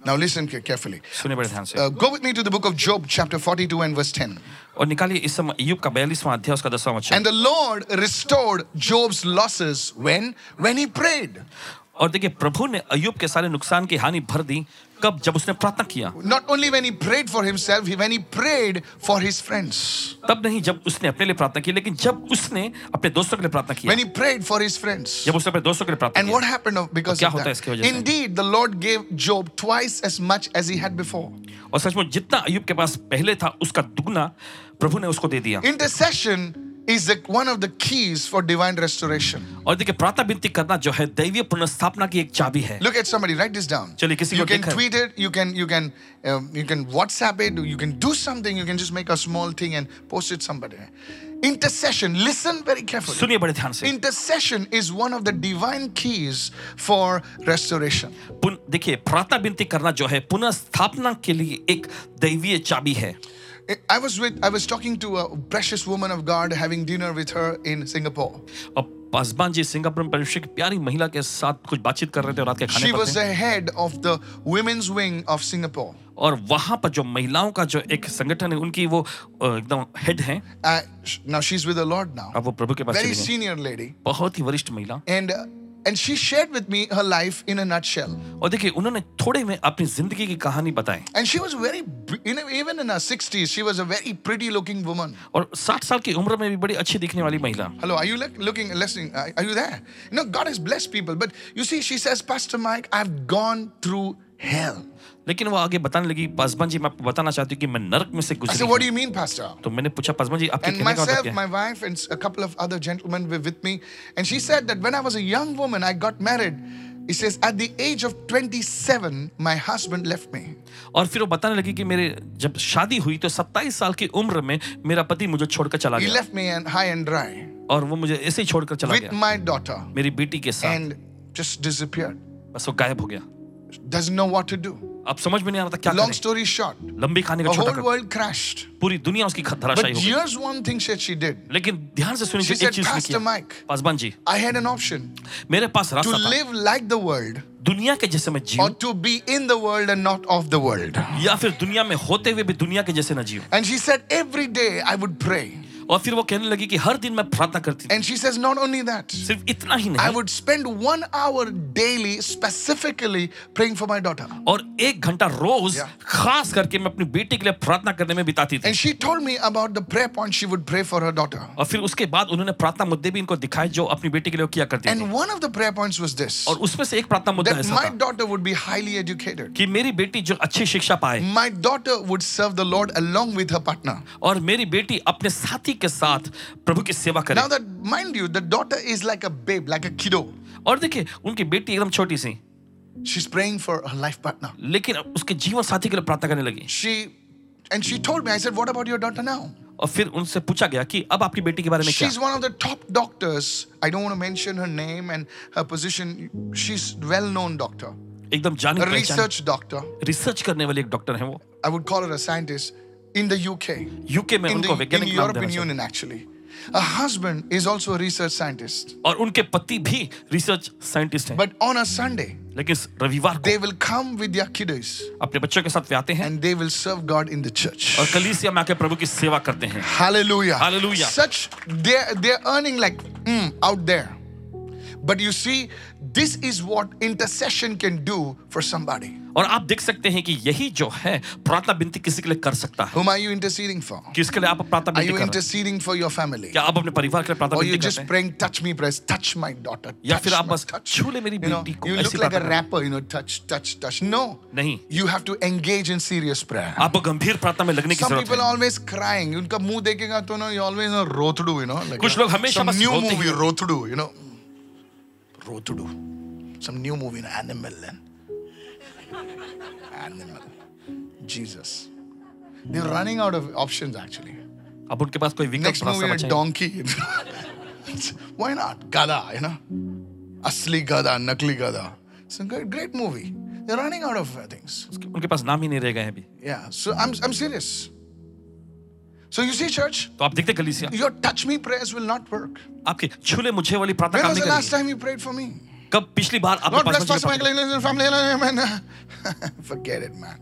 Now listen carefully. सुनिए बड़े ध्यान से। Go with me to the book of Job, chapter 42 and verse 10. और निकालिए इस समय अय्यूब का 42वां अध्याय उसका 10वां वचन। And the Lord restored Job's losses when he prayed. और देखिए प्रभु ने अय्यूब के सारे नुकसान की हानि भर दी कब? जब उसने प्रार्थना किया। Not only when he prayed for himself, when he prayed for his friends. तब नहीं जब उसने अपने लिए प्रार्थना की, लेकिन जब उसने अपने दोस्तों के लिए प्रार्थना किया। When he prayed for his friends. जब उसने अपने दोस्तों के लिए प्रार्थना And किया। what happened because क्या of होता है इसकी वजह that? से? Indeed, the Lord gave Job twice as much as he had before. और सचमुच जितना अय्यूब के पास पहले था उसका दुगना प्रभु ने उसको दे दिया। Intercession is one of the keys for divine restoration. और देखिए प्रार्थना विनती करना जो है दैवीय पुनर्स्थापना की एक चाबी है। Look at somebody, write this down. चलिए किसी You को can देखा। tweet it, you can WhatsApp it, you can do something, you can just make a small thing and post it somebody. Intercession, listen very carefully. सुनिए बड़े ध्यान से। Intercession is one of the divine keys for restoration. देखिए प्रार्थना विनती करना जो है पुनर्स्थापना के लिए एक दैवीय चाबी है। I was talking to a precious woman of God, having dinner with her in Singapore. और पासवान जी सिंगापुर में परमेश्वर की प्यारी महिला के साथ कुछ बातचीत कर रहे थे और रात के खाने She पर was थे। the head of the women's wing of Singapore. और वहां पर जो महिलाओं का जो एक संगठन है उनकी वो एकदम हेड हैं। Now she's with the Lord now. अब वो प्रभु के पास Very चली गई। senior lady. बहुत ही वरिष्ठ महिला। And she shared with me her life in a nutshell. और देखिए उन्होंने थोड़े में अपनी जिंदगी की कहानी बताई। And she was even in her 60s, she was a very pretty looking woman. और 60 साल की उम्र में भी बड़ी अच्छी दिखने वाली महिला। Hello, are you listening? Are you there? You know, God has blessed people, but you see, she says, Pastor Mike, I've gone through hell. लेकिन वो आगे बताने लगी, पासवान जी मैं आपको बताना चाहती हूँ कि मैं नरक में से I गुजरी said, what do हूँ। you mean, Pastor? तो मैंने पूछा पासवान जी आपके And कहने का मतलब myself, क्या है? my wife, and a couple of other gentlemen were with me. And she said that when I was a young woman, I got married. He says, at the age of 27, my husband left me. और फिर वो बताने लगी कि मेरे जब शादी हुई तो 27 साल की उम्र में मेरा पति मुझे छोड़कर चला He गया। left me high and dry और वो मुझे ऐसे ही छोड़कर चला with गया my daughter मेरी बेटी के साथ। and just disappeared. बस वो गायब हो गया। Doesn't know what to do. अब समझ में नहीं आ रहा था क्या Long करें। story short, लंबी कहानी का the छोटा whole कर world crashed. पूरी दुनिया उसकी But धराशायी हो गई। here's one thing that she did. लेकिन ध्यान से सुनिए She एक said, चीज उसने Pastor किया। Mike, Paswan ji I had an option मेरे पास to रास्ता था live like the world दुनिया के जैसे मैं or जीऊं to be in the world and not of the world. या फिर दुनिया में होते हुए भी दुनिया के जैसे न जीऊं। And she said, every day I would pray. और फिर वो कहने लगी कि हर दिन मैं प्रार्थना करती थी। And she says, not only that, सिर्फ इतना ही I नहीं would spend 1 hour daily specifically praying for my daughter. और 1 घंटा रोज Yeah. खास करके मैं अपनी बेटी के लिए प्रार्थना करने में बिताती थी। And she told me about the prayer points she would pray for her daughter. और फिर उसके बाद उन्होंने प्रार्थना मुद्दे भी इनको दिखाए जो अपनी बेटी के लिए वो किया करती थी। And one of the prayer points was this, और उसमें से एक प्रार्थना मुद्दा that ऐसा my था daughter would be highly educated. कि मेरी बेटी जो अच्छी शिक्षा पाए My daughter would serve the Lord along with her partner. और मेरी बेटी अपने साथी के साथ प्रभु की सेवा करे। Now that, mind you, the daughter is like a babe, like a kiddo. और देखिए उनकी बेटी एकदम छोटी सी She's praying for her life partner. लेकिन उसके जीवन साथी के लिए प्रार्थना करने लगी। She told me, I said, what about your daughter now? और फिर उनसे पूछा गया कि अब आपकी बेटी के बारे में क्या? She's one of the top doctors. I don't want to mention her name and her position. She's well-known doctor. एकदम जानी A पहचानी research doctor. रिसर्च करने वाले एक डॉक्टर हैं वो। I would call her a scientist in the UK. UK में In उनको the वैज्ञानिक नाम European देना चाहिए। Union, actually. Her husband is also a research scientist. और उनके पति भी रिसर्च साइंटिस्ट हैं। But on a Sunday, लेकिन रविवार को they will come with their kiddos अपने बच्चों के साथ वे आते हैं and they will serve God in the church. और कलीसिया में आके प्रभु की सेवा करते हैं। Hallelujah. Hallelujah. Such, they're earning like out there. But you see, this is what intercession can do for somebody. और आप देख सकते हैं कि यही जो है प्रार्थना विनती किसी के लिए कर सकता है। Whom are you interceding for? किसके लिए आप प्रार्थना Are विनती you कर रहे हैं? interceding for your family? क्या आप अपने परिवार के लिए प्रार्थना Or you विनती करते just हैं? praying, touch me, press, touch my daughter. या फिर आप touch my- बस touch. छू ले मेरी You know, बेटी को you look ऐसी like a प्रार्थना rapper, you know, touch, touch, touch. No. नहीं। You have to engage in serious prayer. आपको गंभीर प्रार्थना में लगने की Some जरूरत people are है। always crying. उनका मुंह देखेगा तो ना, you always know rothdu, you know. Like कुछ लोग हमेशा some बस new रोते ही movie, हैं। rothdu, you know. Rothdu. Some new movie, an animal then. Animal. Jesus. They're running out of options actually. अब उनके पास कोई विकल्प Next movie, रास्ता a बचा है। donkey. Why not? Gada, you know. Asli Gada, Nakli Gada. It's a great movie. They're running out of things. उनके पास नाम ही नहीं रह गए हैं अभी। Yeah, so I'm serious. So you see, church, तो आप देखते कलीसिया your touch me prayers will not work. आपकी छूले मुझे वाली प्रार्थना When काम was नहीं the last करेगी। time you prayed for me? कब पिछली बार आपने Lord 5 bless Pastor मंजिल Michael and his family. Amen. Forget it, man.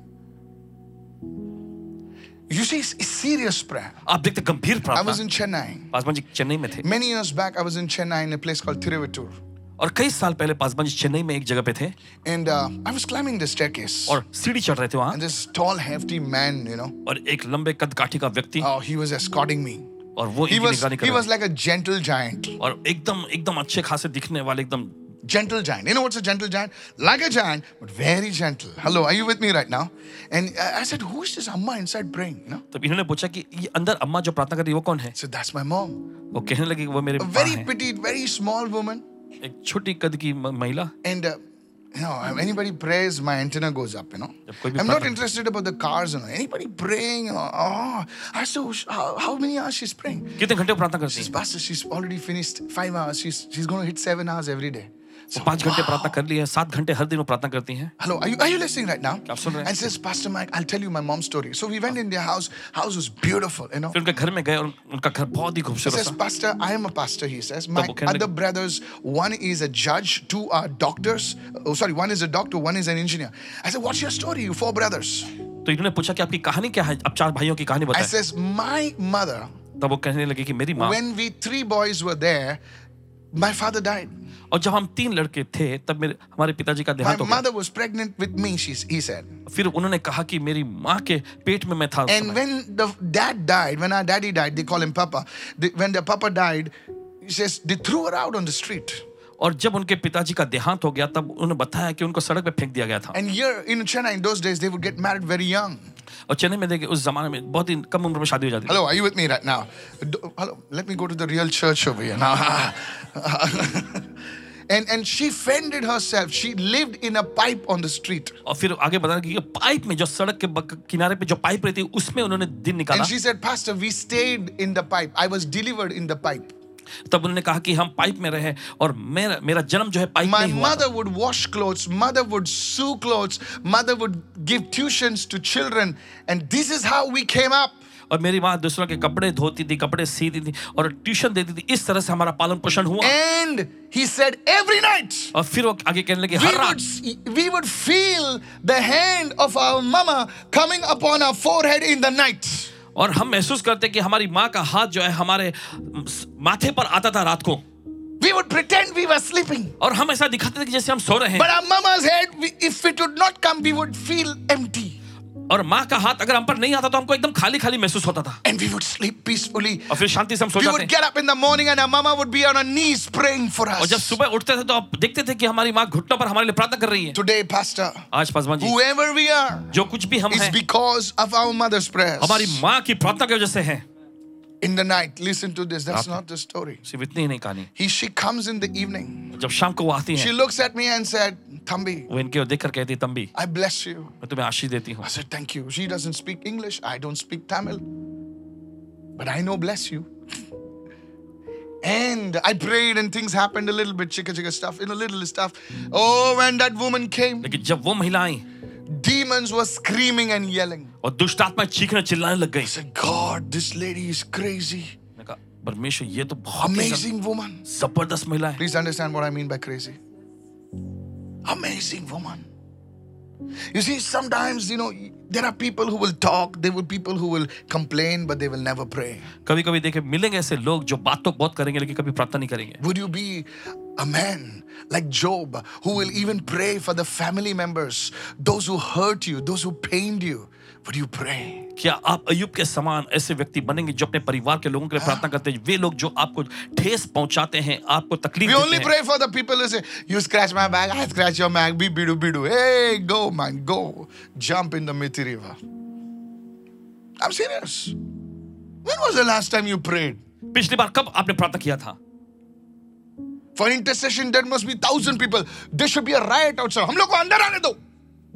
You see, it's serious prayer. आप देखते गंभीर I was प्रार्थना in Chennai. पासवान जी चेन्नई में थे Many years back, I was in Chennai in a place called Thiruvattur. और कई साल पहले पासवान जी चेन्नई में एक जगह पे थे And I was climbing the staircase. और सीढ़ी चढ़ रहे थे वहां And this tall, hefty man, और एक लंबे कद काठी का व्यक्ति oh, he was escorting me. और वो He इनकी was, निगरानी कर he रहा was like a gentle giant. था। और एकदम एकदम अच्छे खासे दिखने वाले एकदम Gentle giant. You know what's a gentle giant? Like a giant, but very gentle. Hello, are you with me right now? And I said, who is this Amma inside praying? You know? तब इन्होंने पूछा कि ये अंदर अम्मा जो प्रार्थना कर रही है वो कौन है I said, that's my mom. वो कहने लगी कि वो मेरे A माँ very है petite, very small woman. एक छोटी कद की महिला And you know, anybody prays, my antenna goes up, you know. जब कोई भी I'm not प्रार्थना- interested about the cars, you know. Anybody praying, oh, I said, how many hours she's praying? कितने घंटे वो प्रार्थना करती She's है pastor, she's already finished 5 hours. She's going to hit 7 hours every day. वो 5 घंटे प्रार्थना कर ली है 7 घंटे हर दिन वो प्रार्थना करती हैं Hello, are you listening right now? आप सुन रहे हैं? And says, Pastor Mike, I'll tell you my mom's story. So we went in their house. House was beautiful, you know. फिर उनके घर में गए और उनका घर बहुत ही He खूबसूरत says, था Pastor, I am a pastor, he says. My वो कहने other लगे- brothers, one is a judge, two are doctors. Oh, sorry, one is a doctor, one is an engineer. I said, what's your story, you 4 brothers? तो इन्होंने पूछा कि आपकी कहानी क्या है आप 4 भाइयों की कहानी I बताएं says, my mother, तब वो कहने लगे कि मेरी माँ when we 3 boys were there, my father died. और जब हम 3 लड़के थे तब हमारे पिताजी का My देहांत हो गया mother was pregnant with me, he said. फिर उन्होंने कहा कि मेरी माँ के पेट में मैं था उस And समय। when the dad died, when our daddy died, they call him Papa. When the Papa died, he says, they threw her out on the street. और जब उनके पिताजी का देहांत हो गया तब उन्होंने बताया कि उनको सड़क पे फेंक दिया गया था And here in Chennai, in those days, they would get married very young. और चेन्नई में देखिए उस जमाने में बहुत ही कम उम्र में शादी हो जाती थी Hello, are you with me right now? Hello, let me go to the real church over here now. And she fended herself. She lived in a pipe on the street. और फिर आगे बताया कि ये पाइप में जो सड़क के किनारे पे जो पाइप रहती है उसमें उन्होंने दिन निकाला And she said, Pastor, we stayed in the pipe. I was delivered in the pipe. तब उन्होंने कहा कि हम पाइप में रहे और मेरा जन्म जो है पाइप My में ही हुआ था। mother would wash clothes, mother would sew clothes, mother would give tuitions to children. And this is how we came up. और मेरी माँ दूसरों के कपड़े धोती थी कपड़े सीती थी और ट्यूशन देती थी इस तरह से हमारा पालन पोषण हुआ And he said, every night, और फिर वो आगे कहने लगे हर रात we would feel the hand of our mama coming upon our forehead in the night. और हम महसूस करते कि हमारी माँ का हाथ जो है हमारे माथे पर आता था रात को We would pretend we were sleeping. और हम ऐसा दिखाते थे कि जैसे हम सो रहे हैं But our mama's head, if it would not come, we would feel empty. और माँ का हाथ अगर हम पर नहीं आता तो हमको एकदम खाली खाली महसूस होता था And we would sleep peacefully. और फिर शांति से हम सो We जाते would get up in the morning and our mama would be on her knees praying for और जब us. सुबह उठते थे तो आप देखते थे कि हमारी माँ घुटनों पर हमारे लिए प्रार्थना कर रही है Today, Pastor, आज Paswan ji whoever we are, जो कुछ भी हम is हैं because of our mother's prayers. हमारी माँ की प्रार्थना की वजह से है In the night, listen to this. That's not the story. सिर्फ इतनी ही नहीं कहानी She comes in the evening. जब शाम को वो आती She है looks at me and said, Thambi, वो इनके ओर देखकर कहती तंबी I bless you. मैं तुम्हें आशीष देती हूँ I said, thank you. She doesn't speak English. I don't speak Tamil. But I know bless you. And I prayed and things happened a little bit, chicka stuff, little stuff. Oh, when that woman came, लेकिन जब वो महिला आई demons were screaming and yelling. और दुष्ट आत्मा चीखने चिल्लाने लग गई I said, God, this lady is crazy. मैंने कहा परमेश्वर ये तो बहुत ही Amazing woman. जबरदस्त महिला है Please understand what I mean by crazy. Amazing woman. You see, sometimes, there are people who will talk, there will people who will complain, but they will never pray. कभी कभी देखे मिलेंगे ऐसे लोग जो बात तो बहुत करेंगे लेकिन कभी प्रार्थना नहीं करेंगे Would you be a man like Job who will even pray for the family members, those who hurt you, those who pained you? Would you pray? क्या आप अय्यूब के समान ऐसे व्यक्ति बनेंगे जो अपने परिवार के लोगों के लिए प्रार्थना करते हैं वे लोग जो आपको ठेस पहुंचाते हैं आपको तकलीफ We only देते हैं pray for the people who say, you scratch my back, I scratch your back, be bidu bidu. Hey, go man, go. Jump in the Mithi River. I'm serious. When was the last time you prayed? पिछली बार कब आपने प्रार्थना किया था For intercession, there must be 1,000 people. There should be a riot outside. हम लोग को अंदर आने दो.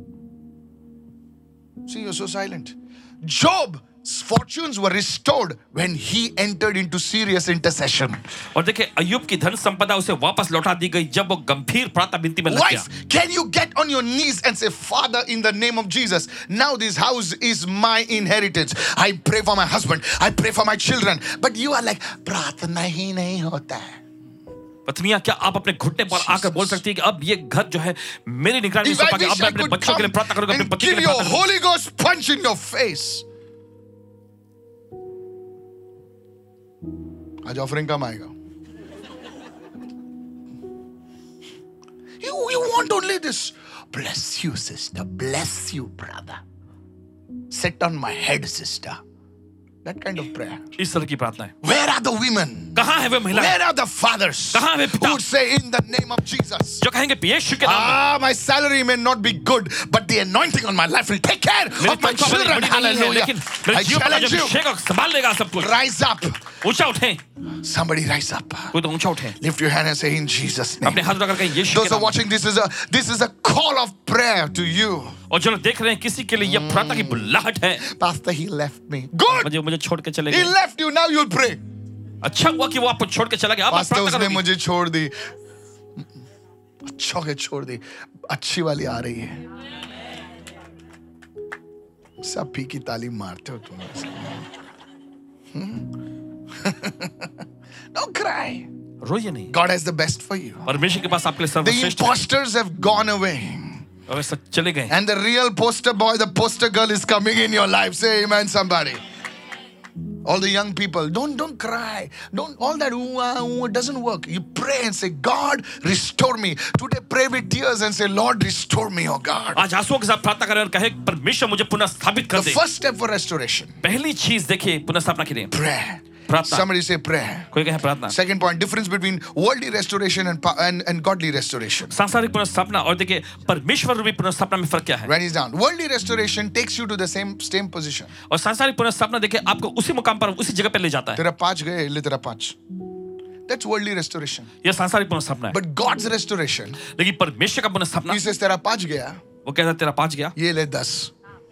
See, you're so silent. Job's fortunes were restored when he entered into serious intercession. और देखिए अय्यूब की धन संपदा उसे वापस लौटा दी गई जब वो गंभीर प्रार्थना विनती में लग गया Wife, can you get on your knees and say, Father, in the name of Jesus, now this house is my inheritance. I pray for my husband. I pray for my children. But you are like, प्रार्थना ही नहीं होता है. पत्नियां, क्या आप अपने घुटने पर आकर बोल सकती है कि अब ये घर जो है मेरी निगरानी If में I सौंपा गया, wish अब मैं I अपने could बच्चों के लिए come प्रार्थना करूंगा, अपने and पति के give लिए you a प्रार्थना करूंगा। Holy Ghost punch in your face. आज ऑफरिंग कम आएगा। You want only this. Bless you, sister. Bless you, brother. Sit on my head, sister. That kind of prayer. इस तरह की प्रार्थना है। Where are the women? कहाँ है वे महिलाएं Where are the fathers कहाँ है वे पिता who would say in the name of Jesus? जो कहेंगे यीशु के नाम में? Ah, my salary may not be good, but the anointing on my life will take care मेरी of my तनख्वाह बड़ी children. बड़ी नहीं है, Hallelujah. लेकिन मेरे I जीवन का challenge जो you. अभिषेक संभाल लेगा सब कुछ। Rise up. ऊंचा उठें, Somebody rise up. कोई तो ऊंचा उठें, Lift your hand and say in Jesus' अपने name. हाथ उठाकर कहें यीशु Those के who are नाम में। watching, this is a call of prayer to you. और जो लोग देख रहे हैं किसी के लिए यह प्रार्थना की बुलाहट है। Pastor, he left me. Good. मुझे छोड़ के चले He गए। left you. Now you'll pray. अच्छा हुआ कि वो आपको छोड़ के चला गया। अब आप Pastor, प्रार्थना उसने करोगे। मुझे छोड़ दी। अच्छा के छोड़ दी। अच्छी वाली आ रही है। सब पी की ताली मारते हो तुम। Don't cry. रोइए नहीं। God has the best for you. परमेश्वर के पास आपके लिए The सर्वश्रेष्ठ है। imposters have gone away. और वे सब चले गए। And the real poster boy, the poster girl is coming in your life. Say amen, somebody. All the young people, don't cry. Don't all that it doesn't work. You pray and say, God, restore me. Today pray with tears and say, Lord, restore me, oh God. आज आंसुओं के साथ प्रार्थना करें और कहे परमेश्वर मुझे पुनः स्थापित कर The they. first step for restoration, पहली चीज देखिए पुनः स्थापना के लिए prayer. प्रार्थना। Somebody say prayer. कोई कहे प्रार्थना। Second point, difference between worldly restoration and godly restoration. सांसारिक पुनः स्थापना और देखिए परमेश्वर रूपी पुनः स्थापना में फर्क क्या है? Write this down. Worldly restoration takes you to the same position. और सांसारिक पुनः स्थापना देखिए आपको उसी मुकाम पर उसी जगह पे ले जाता है। तेरा 5 गए, ले तेरा 5. That's worldly restoration. यह सांसारिक पुनः स्थापना है। But God's restoration, लेकिन परमेश्वर का पुनः स्थापना He says तेरा 5 गया, वो कहता है तेरा 5 गया, ये ले 10.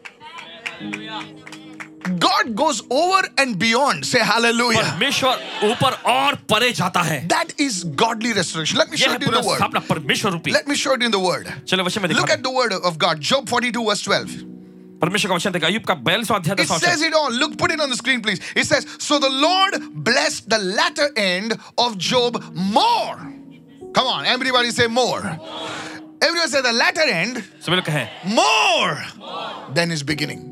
God goes over and beyond. Say hallelujah. परमेश्वर ऊपर और परे जाता है। That is godly restoration. Let me show यह it in पुनः the word. स्थापना परमेश्वर रूपी। Let me show it in the word. चलो वचन में Look दिखा at the word of God. Job 42 verse 12. परमेश्वर का वचन देखा अय्यूब का 42वां अध्याय It 10वां says वचन। it all. Look, put it on the screen, please. It says, so the Lord blessed the latter end of Job more. Come on, everybody say more. Everyone say the latter end सभी लोग कहें more than his beginning.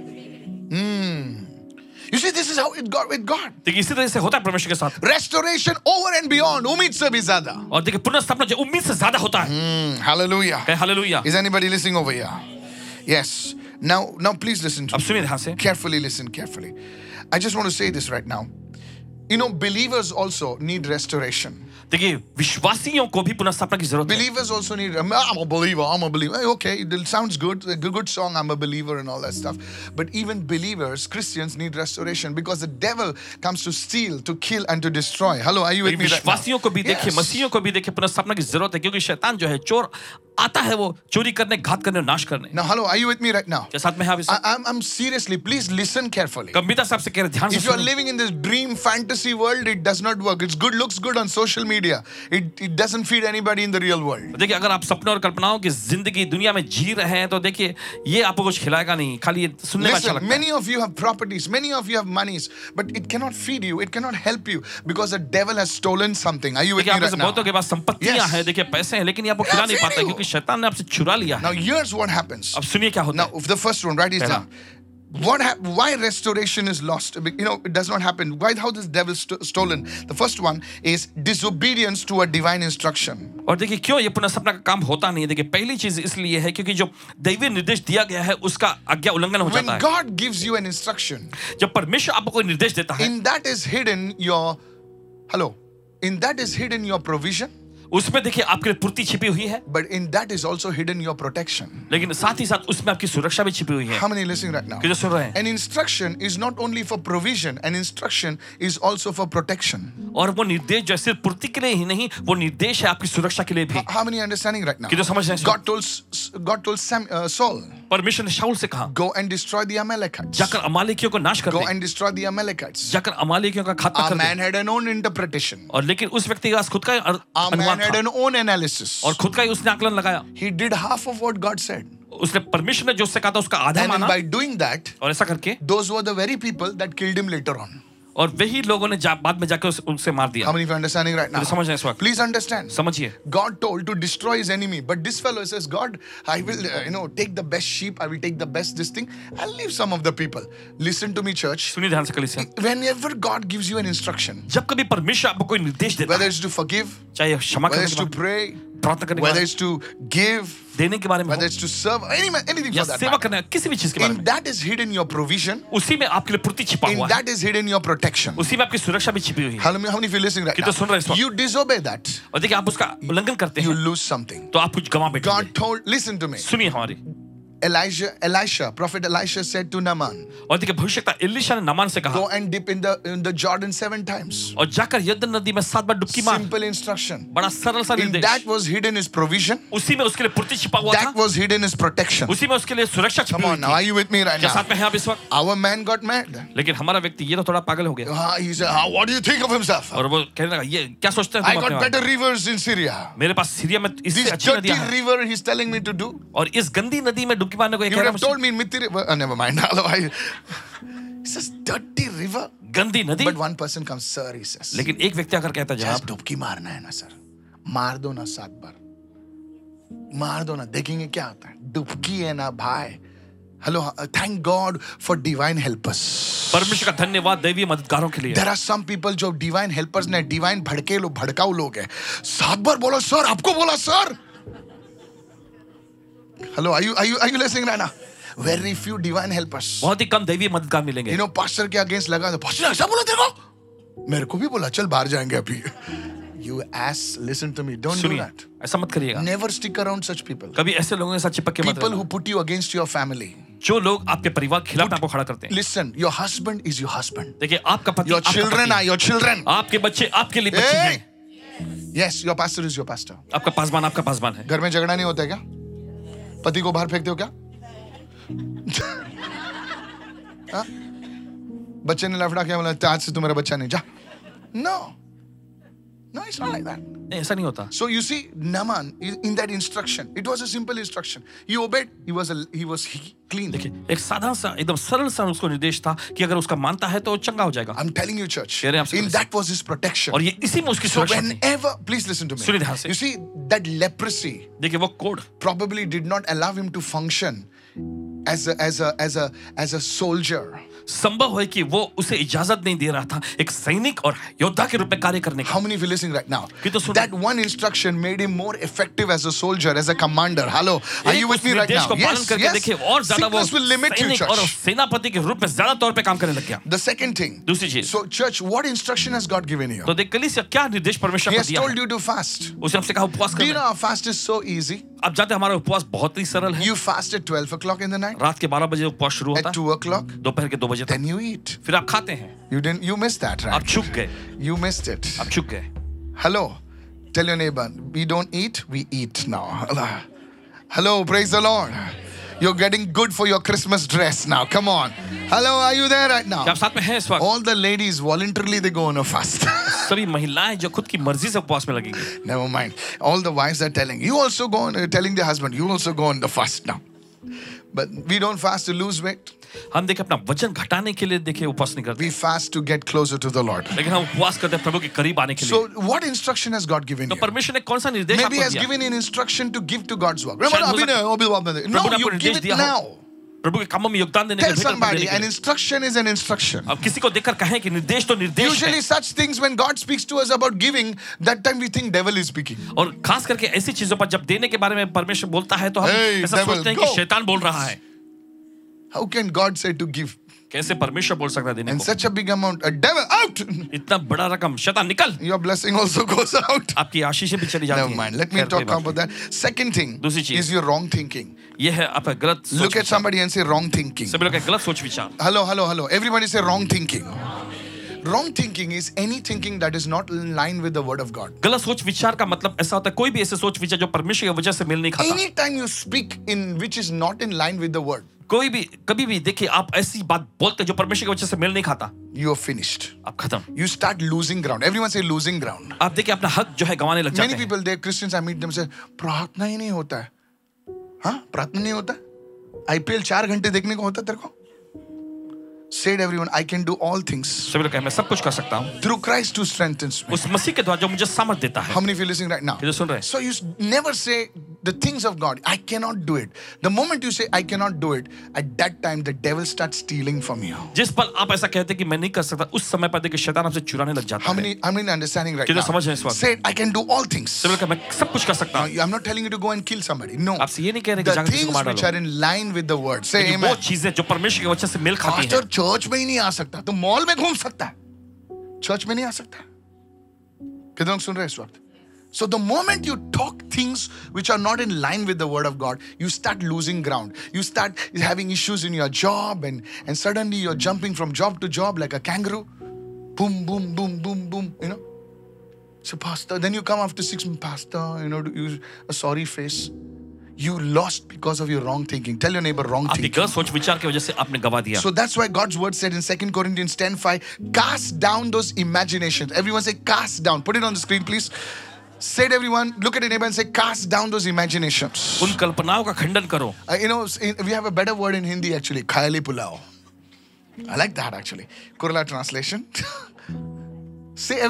You see, this is how it got with God. देखिए इसी तरह से होता है परमेश्वर के साथ। Restoration over and beyond. उम्मीद से भी ज्यादा. और देखिए पुनः स्थापना जो उम्मीद से ज्यादा होता है। Hallelujah. कहे hallelujah. Is anybody listening over here? Yes. Now please listen to अब me. सुनिए ध्यान से। Carefully listen, carefully. I just want to say this right now. You know, believers also need restoration. देखिए विश्वासियों को भी पुनः स्थापना की जरूरत है। Believers also need, I'm a believer, I'm a believer. Okay, it sounds good, a good song, I'm a believer and all that stuff. But even believers, Christians need restoration because the devil comes to steal, to kill and to destroy. Hello, are you with me right now? विश्वासियों को भी देखिए, Yes. मसीहियों को भी देखिए पुनः स्थापना की जरूरत है क्योंकि शैतान जो है चोर आता है वो चोरी करने, घात करने और नाश करने। Now, hello, are you with me right now? क्या साथ में है आप इस I'm seriously, please listen carefully. गंभीरता से आपसे कह रहे ध्यान से If you are सुनिए। living in this dream fantasy world, it does not work. It's good, looks good on social media. It doesn't feed anybody in the real world. देखिए अगर आप सपने और कल्पनाओं की जिंदगी दुनिया में जी रहे हैं तो देखिए ये आपको कुछ खिलाएगा नहीं, खाली ये सुनने में अच्छा Listen, लगता है। many of you have properties, many of you have monies, but it cannot feed you, it cannot help you because the devil has stolen something. Are you with देखिए me आप में right से now? बहुतों के पास संपत्तियां Yes. हैं, देखिए पैसे हैं, लेकिन ये आपको खिला नहीं feed पाता you. क्योंकि शैतान ने आपसे चुरा लिया Now है। here's what happens. अब सुनिए क्या होता Now, है। the first one, write this पहला। down. Why restoration is lost? You know, it does not happen. How this devil stolen? The first one is disobedience to a divine instruction. और देखिए क्यों ये पुनः स्थापना का काम होता नहीं है। देखिए पहली चीज इसलिए है क्योंकि जो दैवीय निर्देश दिया गया है उसका आज्ञा उल्लंघन हो When जाता है। God gives you an instruction, जब परमेश्वर आपको कोई निर्देश देता है in that is hidden your provision, उसमें देखिए आपके लिए पूर्ति छिपी हुई है, but in that is also hidden your protection. लेकिन साथ ही साथ उसमें आपकी सुरक्षा भी छिपी हुई है। How many listening right now? कितने सुन रहे हैं? An instruction is not only for provision, an instruction is also for protection. और वो निर्देश जो है सिर्फ पूर्ति के लिए ही नहीं, वो निर्देश है आपकी सुरक्षा के लिए भी। How many are understanding right now? कितने समझ रहे हैं? God told Saul, परमेश्वर ने शाऊल से कहा go and destroy the Amalekites. जाकर अमालेकियों को नाश कर Go they, and destroy the Amalekites. जाकर अमालेकियों का खात्मा A कर man they. had an own interpretation. और लेकिन उस व्यक्ति के पास खुद का ही A man अनुमान had था an own analysis. और खुद का ही उसने आकलन लगाया। He did half of what God said. उसने परमेश्वर ने जो उससे कहा था उसका आधा And माना by doing that, और ऐसा करके those were the very people that killed him later on. और वही लोगों ने बाद में जाकर उनसे मार दिया। How many of you are understanding right now? तो समझ रहे हैं इस वक्त? Please understand. समझिए, God told to destroy his enemy, but this fellow says, God, I will, take the best sheep, I will take the best this thing, I'll leave some of the people. Listen to me, church. सुनिए ध्यान से कलीसिया। Whenever God gives you an instruction, जब कभी परमेश्वर आपको कोई निर्देश देता whether है, it's to forgive, चाहे क्षमा whether करने it's के to बारे में, pray, प्रार्थना करने के whether बारे it's to give, में, देने के बारे में, whether it's to serve, anything या for that सेवा matter. करना, किसी भी चीज के बारे In में, that is hidden your provision. उसी में आपके लिए पूर्ति छिपा In हुआ है, that is hidden your protection. उसी में आपकी सुरक्षा भी छिपी हुई है। How many of you listening right कितना सुन रहे हैं इस now? वक्त? You disobey that, और देखिए, आप उसका उल्लंघन करते you हैं lose something. तो आप कुछ गंवा बैठेंगे। God told, listen to me. सुनिए हमारी, Prophet Elisha said to Naaman, और देखिए भविष्यवक्ता एलीशा ने नामान से कहा, go and dip in the Jordan 7 times. और जाकर यरदन नदी में 7 बार डुबकी मार। Simple instruction. बड़ा सरल सा In निर्देश। that was hidden his provision. उसी में उसके लिए पूर्ति छिपा हुआ That था, was hidden his protection. उसी में उसके लिए सुरक्षा छिपी Come हुई on now, are थी। you with me right क्या now? साथ में हैं आप इस वक्त? Our man got mad. लेकिन हमारा व्यक्ति ये तो थोड़ा पागल हो गया, He said, what do you think of himself? और वो कहने लगा, ये क्या सोचते हैं I तुम अपने got बारे better rivers in Syria. में? मेरे पास सीरिया में इससे This अच्छी dirty नदियां हैं, river he's telling me to do. और इस गंदी नदी में डुबकी मारने को ये He कह would रहा have है told me in Mitti river. Never mind. Otherwise, he says, dirty river. गंदी नदी। But one person comes, sir, he says. लेकिन एक व्यक्ति आकर कहता है, Just जनाब डुबकी मारना है ना सर, मार दो ना 7 बार, मार दो ना, देखेंगे क्या होता है। डुबकी है ना भाई। Hello, thank God for divine helpers. परमेश्वर का धन्यवाद दैवीय मददगारों के लिए। देयर आर सम पीपल जो डिवाइन हेल्पर्स ने, डिवाइन भड़काऊ लोग हैं। 7 बार बोला सर, आपको बोला sir. Hello, are you listening right now? Very few divine helpers. बहुत ही कम दैवीय मददगार मिलेंगे। पास्टर के अगेंस्ट लगा, पास्टर ऐसा बोला देखो, मेरे को भी बोला, चल बाहर जाएंगे अभी। You ass, listen to me, don't do सुनिए, that. ऐसा मत करिएगा। Never stick around such people. कभी ऐसे लोगों के साथ चिपक के मत People रहना। who put you against your family. जो लोग आपके परिवार के खिलाफ आपको खड़ा करते हैं। Listen, your husband is your husband. देखिए, आपका पति Your आपका children पति are your children. आपके बच्चे आपके लिए बच्चे Hey! हैं। Yes, your pastor is your pastor. आपका पासबान आपका पासबान है। घर में झगड़ा नहीं होता है क्या? पति को बाहर फेंकते हो क्या? हाँ? बच्चे ने लफड़ा किया, बोला आज से तू मेरा बच्चा नहीं, जा। No, it's not like that. नहीं, ऐसा नहीं होता। So you see, Naaman in that instruction, it was a simple instruction. He obeyed. He was clean. देखिए, एक साधारण सा एकदम सरल सा उसको निर्देश था कि अगर उसका मानता है तो वो चंगा हो जाएगा। I'm telling you, church. कह रहे हैं आपसे In कैसे? that was his protection. और ये इसी में उसकी So सुरक्षा थी। whenever, please listen to me. सुनिए ध्यान से। You see, that leprosy देखिए, वो code probably did not allow him to function as a soldier. संभव है कि वो उसे इजाजत नहीं दे रहा था एक सैनिक और योद्धा के रूप में कार्य करने का। How many of you listening right now? कि तो सुनो। That one instruction made him more effective as a soldier, as a commander. Hello, are you with me right निर्देश now? को पालन करके देखिए, और ज्यादा वो Sickness will limit you, सैनिक और church. सेनापति के रूप में ज्यादा तौर पे काम करने लग गया। The second thing. दूसरी चीज, So, church, what instruction has God given you? तो देख कलीसिया क्या निर्देश परमेश्वर He को has दिया told है। you to fast. उसे हमसे कहा उपवास Do you know करना। our fast is so easy? अब जाते हमारा उपवास बहुत ही सरल है। You fast at 12 o'clock in the night, रात के 12 बजे उपवास शुरू होता at है, 2 o'clock, दोपहर के 2 बजे तक, then you eat. फिर आप खाते हैं। You missed that, आप right? चूक गए, You missed it. आप चूक गए। Hello, tell your neighbor, we don't eat, we eat now. Hello, praise the Lord. You're getting good for your Christmas dress now. Come on. Hello, are you there right now? क्या आप साथ में हैं इस वक्त? All the ladies voluntarily they go on a fast. सभी महिलाएं जो खुद की मर्जी से उपवास में लगेंगी। Never mind. All the wives are telling you also go on, telling their husband you also go on the fast now. But we don't fast to lose weight. हम देखिए अपना वजन घटाने के लिए देखिए उपवास नहीं करते, We fast to get closer to the Lord. लेकिन हम उपवास करते हैं प्रभु के करीब आने के लिए। So what instruction has God given तो you? परमेश्वर ने कौन सा निर्देश Maybe he आपको has दिया? given you an instruction to give to God's work. शायद हो No, प्रभु ने you आपको give निर्देश it दिया now. हो प्रभु के कामों में योगदान देने के Tell लिए, भेंट somebody, देने के an लिए। instruction is an instruction. अब किसी को देखकर कहें कि निर्देश तो निर्देश Usually है। such things when God speaks to us about giving, that time we think devil is speaking. और खास करके ऐसी चीजों पर जब देने के बारे में परमेश्वर बोलता है तो हम Hey, ऐसा devil, सोचते हैं go. कि शैतान बोल रहा है। How can God say to give? कैसे परमेश्वर बोल सकता है देने And को? such a big amount, a devil out! इतना बड़ा रकम, शैतान निकल, Your blessing also goes out. आपकी आशीषें भी चली जाती Never हैं। mind. Let me खैर, कोई talk बात about that. Second thing दूसरी चीज। is your wrong thinking. नहीं। ये है आपका गलत सोच Look at विचार। somebody and say wrong thinking. सभी लोग का गलत सोच विचार। Hello. Everybody say wrong thinking. Wrong thinking is any thinking that is not in line with the word of God. गलत सोच विचार का मतलब ऐसा होता है कोई भी ऐसे सोच विचार जो परमेश्वर की वजह से मेल नहीं खाता। Anytime you speak in which is not in line with the word, कोई भी कभी भी देखिए आप ऐसी बात बोलते जो परमेश्वर की वजह से मेल नहीं खाता, you are finished. आप खत्म। You start losing ground. Everyone say losing ground. आप देखिए अपना हक जो है गंवाने लग जाते Many हैं। people, they Christians, I meet them say, प्रार्थना ही नहीं होता है। हाँ, प्रार्थना नहीं होता है? IPL 4 घंटे देखने को होता है तेरे को? Say it everyone, I can do all things सभी लोग कहें मैं सब कुछ कर सकता हूँ through Christ who strengthens me. उस मसीह के द्वारा जो मुझे सामर्थ देता है. How many of you listening right now? ये जो सुन रहे हैं, So you never say the things of God, I cannot do it. The moment you say I cannot do it, at that time the devil starts stealing from you. जिस पल आप ऐसा कहते हैं कि मैं नहीं कर सकता, उस समय पर देखिए शैतान आपसे चुराने लग जाता How है. many understanding right कितने now? समझ रहे हैं इस बात? Say it, I can do all things. सभी लोग कहें मैं सब कुछ कर सकता Now, हूँ. I'm not telling you to go and kill somebody. No. आपसे ये नहीं कह रहे कि The जाकर किसी को things मार which डालो. are in line with the word. Say लेकिन वो amen. चीजें जो परमेश्वर के वचन से मेल खाती Pastor, हैं. church में ही नहीं आ सकता. तो मॉल में घूम सकता है. Church में नहीं आ सकता. कितने लोग सुन रहे हैं इस वक्त? So the moment you talk things which are not in line with the word of God, you start losing ground. You start having issues in your job and suddenly you're jumping from job to job like a kangaroo. Boom, boom, boom, boom, boom, you know. So pastor, then you come after 6 months, pastor, you know, to use a sorry face. You lost because of your wrong thinking. Tell your neighbor wrong आपकी thinking. गलत सोच विचार की वजह से आपने गवा दिया. So that's why God's word said in 2 Corinthians 10:5, cast down those imaginations. Everyone say cast down. Put it on the screen, please. Say it, everyone. Look at your neighbor and say cast down those imaginations. उन कल्पनाओं का खंडन करो. You know, we have a better word in Hindi actually. Khayali pulao. I like that actually. Kurla translation. Say,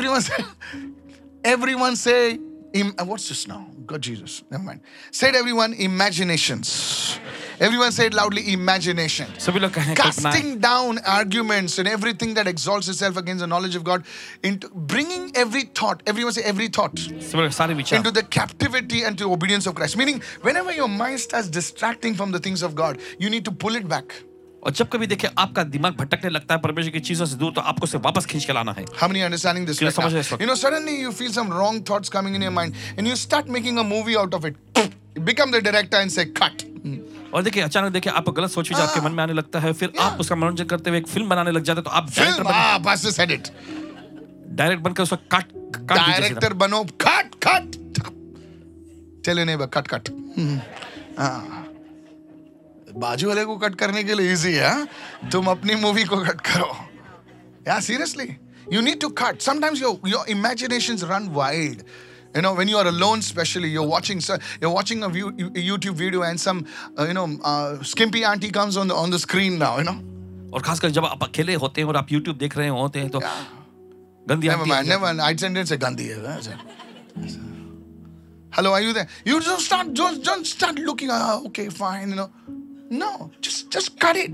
everyone say, what's this now? God, Jesus. Never mind. Say it, everyone, imaginations. Everyone say it loudly, imagination. सभी लोग कहें कल्पनाएं. Casting down arguments and everything that exalts itself against the knowledge of God, into bringing every thought, everyone say every thought, सभी लोग सारे विचार. into the captivity and to obedience of Christ. Meaning, whenever your mind starts distracting from the things of God, you need to pull it back. और जब कभी देखिए आपका दिमाग भटकने लगता है परमेश्वर की चीजों से दूर, तो आपको उसे वापस खींच के लाना है. How many are understanding this? कितने Right समझ रहे हैं now? इस वक्त? You know, suddenly you feel some wrong thoughts coming in your mind, and you start making a movie out of it. You become the director and say, cut. और देखिए अचानक देखिए आपको गलत सोच विचार आपके मन में आने लगता है, फिर आप उसका मनोरंजन करते हुए एक फिल्म बनाने लग जाते हैं, तो आप Film, pastor said it. Direct बनकर उसको काट दीजिए. Director bano, cut. Tell your neighbor, cut. बाजू वाले को कट करने के लिए इजी है, तुम अपनी मूवी को कट करो. Yeah, seriously. You need to cut. Sometimes your imaginations run wild. You know, when you are alone, especially, you're watching a YouTube video and some, skimpy auntie comes on the screen now, you know. और खासकर जब आप अकेले होते हैं और आप YouTube देख रहे होते हैं, तो गंदी Never आती mind, है. never. I didn't say gandhi. Hello, are you there? You don't start looking. Okay, fine, you know. No, just cut it.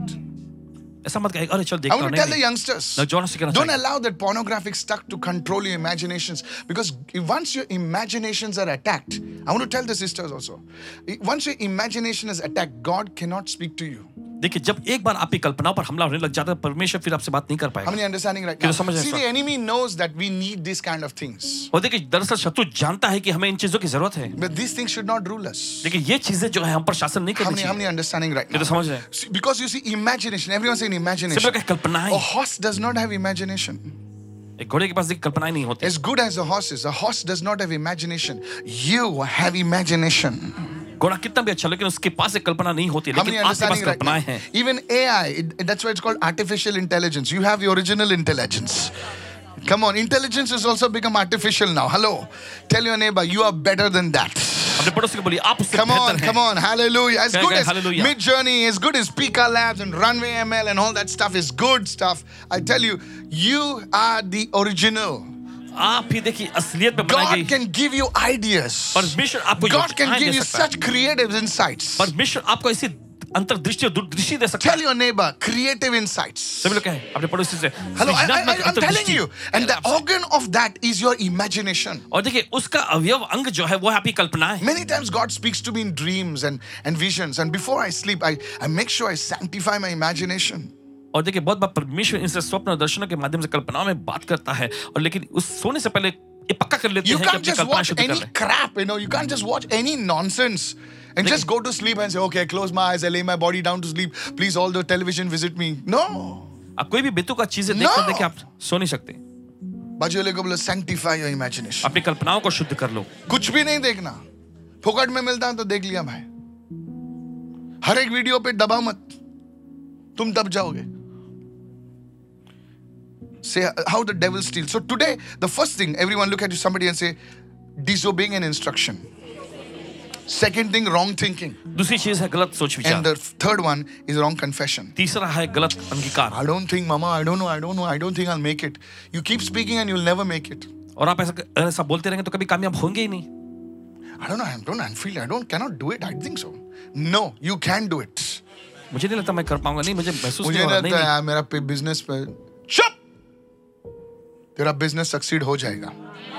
ऐसा मत कहिए, अरे चल I देखता want to tell the youngsters, don't allow that pornographic stuff to control your imaginations, because once your imaginations are attacked, I want to tell the sisters also, once your imagination is attacked, God cannot speak to you. देखिए जब एक बार आपकी कल्पनाओं पर हमला होने लग जाता है, परमेश्वर फिर आपसे बात नहीं कर How पाएगा. many understanding right कितने now? समझ रहे हैं See, इस the enemy knows that we need this kind of things, और देखिए दरअसल शत्रु जानता है कि हमें इन चीजों की जरूरत है. but these things should not rule us. देखिए ये चीजें जो है हम पर शासन नहीं How करनी many चाहिए. understanding right कितने now? समझ रहे हैं. See, because you see, imagination. Everyone saying सब imagination. लोग कहें कल्पनाएं. A horse does not have imagination. एक घोड़े के पास देखिए कल्पनाएं नहीं होती. As good as a horse does not have imagination. You have imagination. घोड़ा कितना भी अच्छा, लेकिन उसके पास एक कल्पना नहीं होती, How many लेकिन आपके पास understanding right कल्पनाएं now? हैं. Even AI, that's why it's called artificial intelligence. You have the original intelligence. Come on, intelligence has also become artificial now. Hello. Tell your neighbor, you are better than that. अपने पड़ोसी को बोलिए आप उससे Come बेहतर हैं. on, hallelujah. As good as Hallelujah. Mid-Journey, as good as Pika Labs and Runway ML and all that stuff is good stuff. I tell you, you are the original. आप ही देखिए असलियत में बनाई God गई. can give you ideas. परमेश्वर आपको God can योजनाएं give they you सकता है. such creative insights. परमेश्वर आपको ऐसी अंतर्दृष्टि और दूरदृष्टि दे सकता Tell है. your neighbor, creative insights. सभी लोग कहें अपने पड़ोसी से Hello, सृजनात्मक I'm telling अंतर्दृष्टि. you. And the organ of that is your imagination. और देखिए उसका अवयव अंग जो है वो है आपकी कल्पनाएं. Many times God speaks to me in dreams and visions. And before I sleep, I make sure I sanctify my imagination. और देखिए बहुत बार परमेश्वर इनसे स्वप्न और दर्शनों के माध्यम से कल्पनाओं में बात करता है, और लेकिन उस सोने से पहले ये पक्का कर लेते You हैं कि can't अपनी just कल्पना watch शुद्ध कर any लें. crap, you can't just watch any nonsense and just go to sleep and say, okay, I close my eyes, I lay my body down to sleep. Please, all the television visit me. No. आप कोई भी बेतुका चीजें No. देखकर देखिए आप सो नहीं सकते. बाजू वाले को बोलो, sanctify your imagination. अपनी कल्पनाओं को शुद्ध कर लो. कुछ भी नहीं देखना. फोकट में मिलता है तो देख लिया भाई. हर एक वीडियो पे दबा मत. तुम दब जाओगे. Say how the devil steals. So today, the first thing, everyone look at somebody and say, disobeying an instruction. Second thing, wrong thinking. दूसरी चीज है गलत सोच And विचार. the third one is wrong confession. तीसरा है गलत अंगीकार. I don't think, Mama, I don't know, I don't think I'll make it. You keep speaking and you'll never make it. और आप ऐसा बोलते रहेंगे तो कभी कामयाब होंगे ही नहीं. I don't know, I feel cannot do it. I think so. No, you can do it. मुझे नहीं लगता मैं कर पाऊंगा. नहीं, मुझे महसूस मुझे नहीं हो रहा. लगता नहीं, है मेरा बिजनेस पे चुप, तेरा बिजनेस सक्सीड हो जाएगा.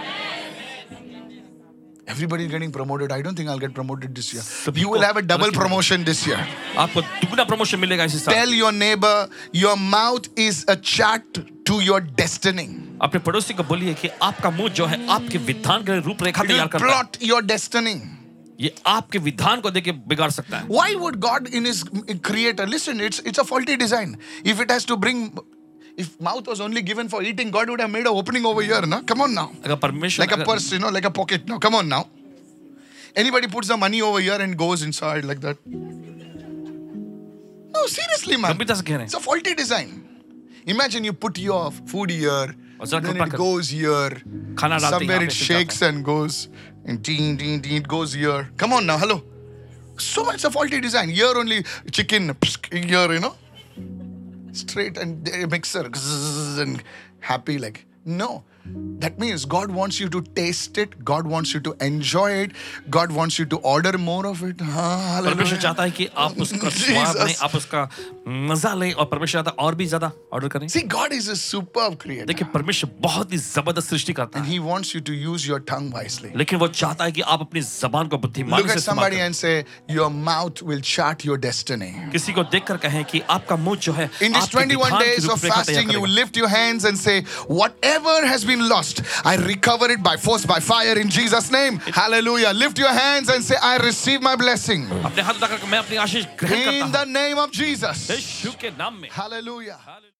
Everybody is getting promoted. I don't think I'll get promoted this year. You will have a double promotion this year. आपको दुगना प्रमोशन मिलेगा इसी साल. Tell your neighbor, your mouth is a chart to your destiny. अपने पड़ोसी को बोलिए कि आपका मुंह जो है आपके विधान के लिए रूपरेखा It will तैयार करता है. plot your destiny. ये आपके विधान को देके बिगाड़ सकता है. Why would God in his creator, listen, it's a faulty design. If it has to bring, if mouth was only given for eating, God would have made an opening over here, no? Come on now. अगर परमेश्वर Like a purse, like a pocket. Now, come on now. Anybody puts the money over here and goes inside like that? No, seriously, man. गंभीरता से कह रहे हैं. It's a faulty design. Imagine you put your food here, और जरा then Kalpana it करो. goes here. खाना डालते हैं Somewhere यहाँ it पे, फिर shakes and goes, and ding, ding, ding, it goes here. Come on now, hello. So much a faulty design. Here only chicken, here, straight and mixer, and happy like. No. That means God wants you to taste it. God wants you to enjoy it. God wants you to order more of it. परमेश्वर चाहता है कि आप उसका स्वाद लें, आप उसका मजा लें, और परमेश्वर चाहता है और भी ज्यादा ऑर्डर करें. See, God is a superb creator. देखिए परमेश्वर बहुत ही जबरदस्त सृष्टि करता And है. He wants you to use your tongue wisely. लेकिन वो चाहता है कि आप अपनी जबान को बुद्धिमानी Look से at इस्तेमाल somebody करें. and say, your mouth will chart your destiny. किसी को देखकर कहें कि आपका मुंह जो है In these आपके 21 विधान की days of रूपरेखा तैयार fasting, you करेगा. lift your hands and say, whatever has been lost, I recover it by force, by fire in Jesus' name. Hallelujah. Lift your hands and say, I receive my blessing. अपने हाथ उठाकर मैं अपनी आशीष ग्रहण In करता the name of Jesus. हूं यीशु के नाम में. Hallelujah.